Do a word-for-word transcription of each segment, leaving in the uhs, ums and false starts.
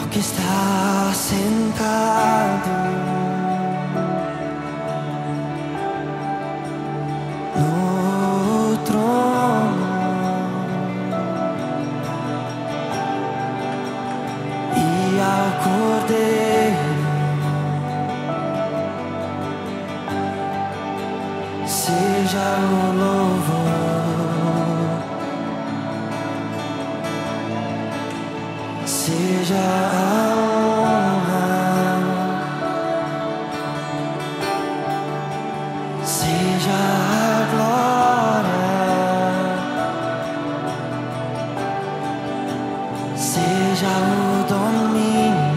que está sentado no trono e ao Cordeiro seja o louvor, seja a honra, seja a glória, seja o domínio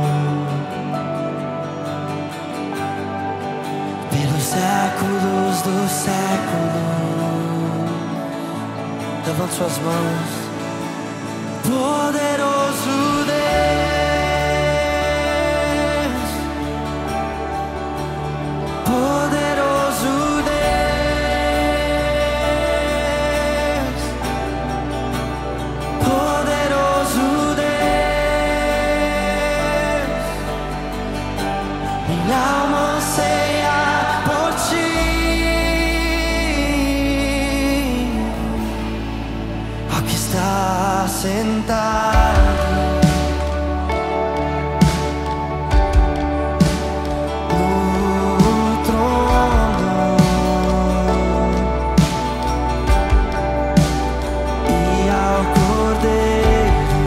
pelos séculos dos séculos. Levante suas mãos. Poderoso Deus, poderoso Deus, poderoso Deus, minha alma anseia por ti, ó que está sentado no trono e ao Cordeiro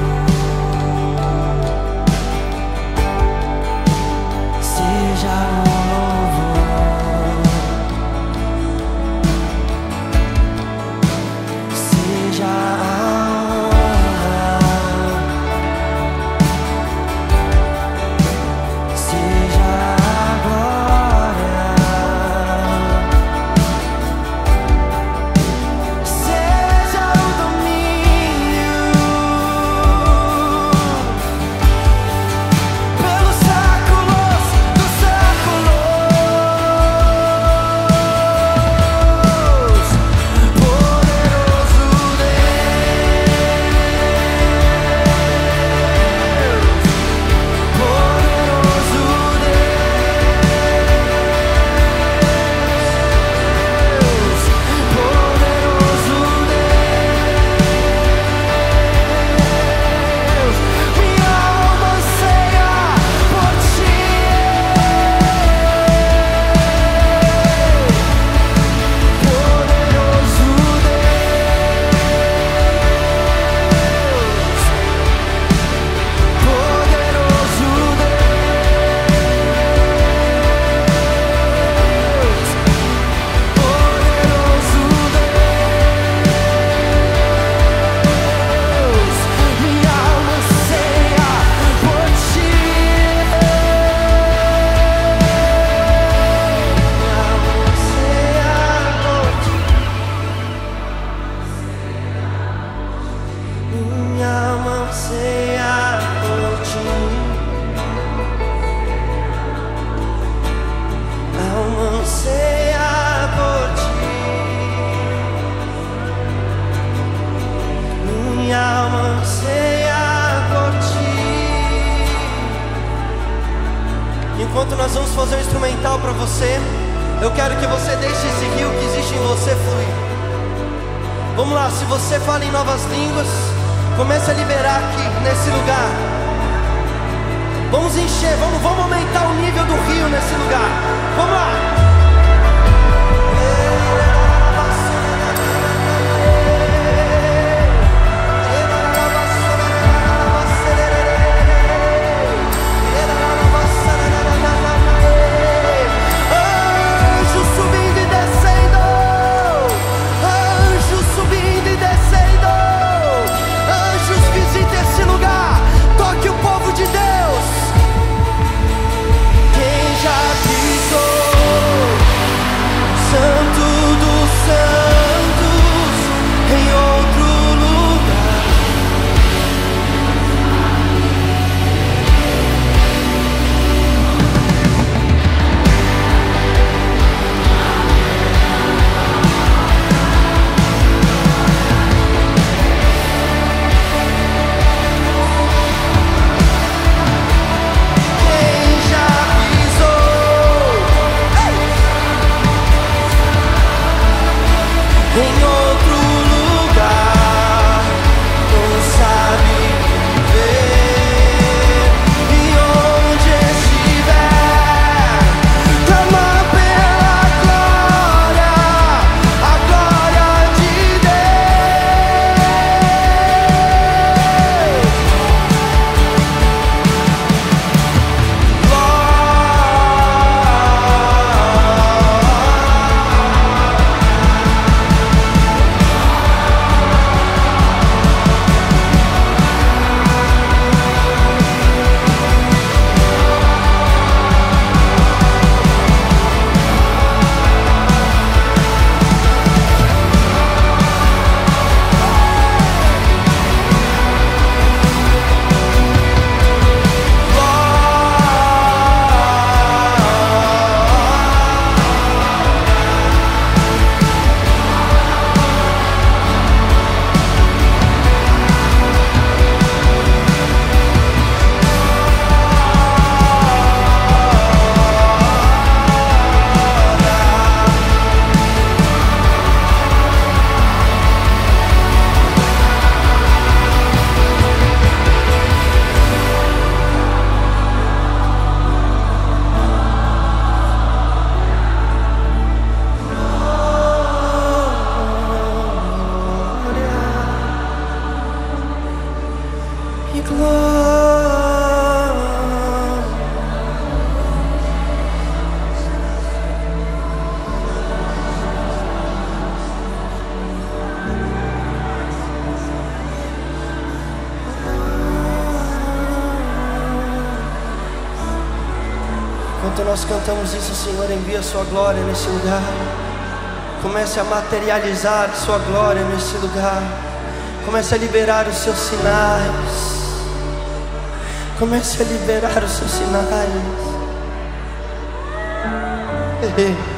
seja o louvor, seja a enquanto nós vamos fazer um instrumental para você, eu quero que você deixe esse rio que existe em você fluir. Vamos lá, se você fala em novas línguas, comece a liberar aqui nesse lugar. Vamos encher, vamos, vamos aumentar o nível do rio nesse lugar. Vamos lá. Enquanto nós cantamos isso, Senhor, envia a sua glória nesse lugar. Comece a materializar a sua glória nesse lugar. Comece a liberar os seus sinais. Comece a liberar os seus sinais.